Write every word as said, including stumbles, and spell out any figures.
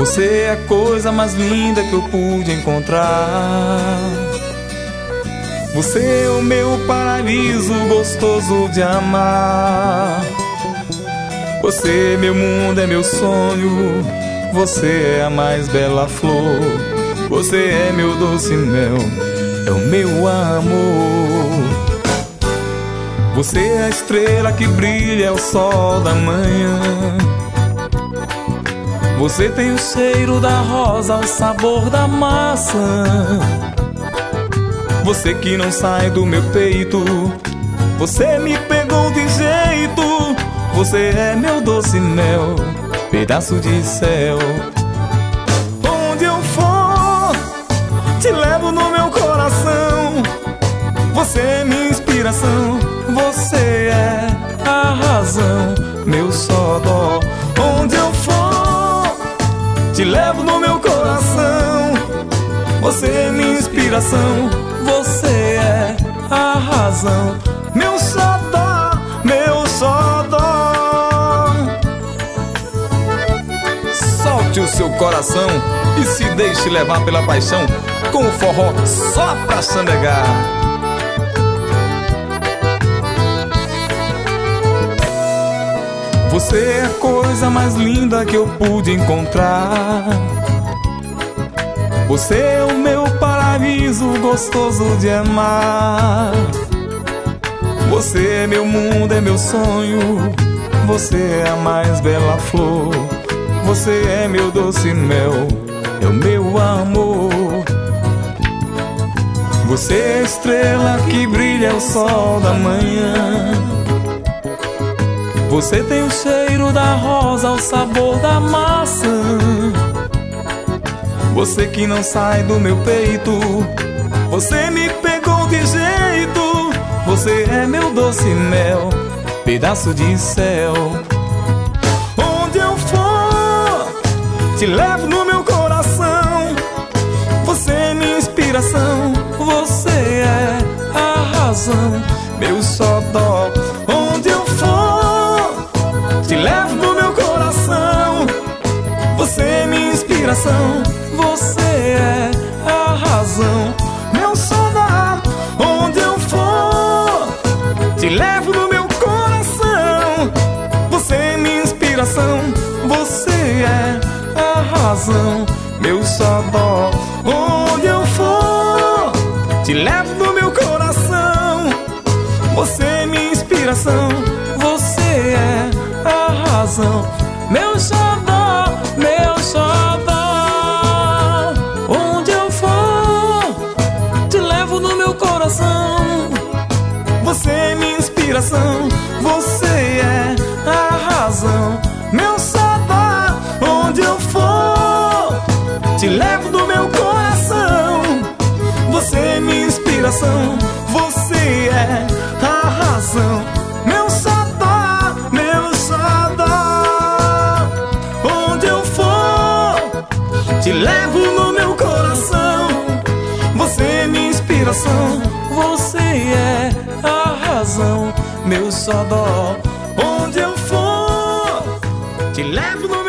Você é a coisa mais linda que eu pude encontrar. Você é o meu paraíso gostoso de amar. Você é meu mundo, é meu sonho. Você é a mais bela flor. Você é meu doce mel, é o meu amor. Você é a estrela que brilha, é o sol da manhã. Você tem o cheiro da rosa, o sabor da maçã. Você que não sai do meu peito, você me pegou de jeito. Você é meu doce mel, pedaço de céu. Onde eu for, te levo no meu coração. Você é minha inspiração, você é a razão, meu xodó. Onde eu for, te levo no meu coração. Você é minha inspiração, você é a razão, meu xodó, meu xodó. Solte o seu coração e se deixe levar pela paixão, com o forró só pra chandegar. Você é a coisa mais linda que eu pude encontrar. Você é o meu paraíso gostoso de amar. Você é meu mundo, é meu sonho. Você é a mais bela flor. Você é meu doce mel, é o meu amor. Você é a estrela que brilha, é o sol da manhã. Você tem o cheiro da rosa, o sabor da maçã. Você que não sai do meu peito, você me pegou de jeito. Você é meu doce mel, pedaço de céu. Onde eu for, te levo no meu coração. Você é minha inspiração, você é a razão, meu xodó. Onde eu for, te levo no meu coração. Você é minha inspiração, você é a razão, meu xodó. Onde eu for, te levo no meu coração. Você é minha inspiração, você é a razão, meu xodó. Onde eu for, te levo no meu coração. Você é minha inspiração, você é a razão, meu xodó, meu xodó. Onde eu for, te levo no meu coração. Você é minha inspiração, você é a razão, meu xodó. Onde eu for, te levo no meu coração. Você é minha inspiração, você é a razão, meu xodó, meu xodó. Onde eu for, te levo no meu coração. Você é minha inspiração, você é a razão, meu xodó. Onde eu for, te levo no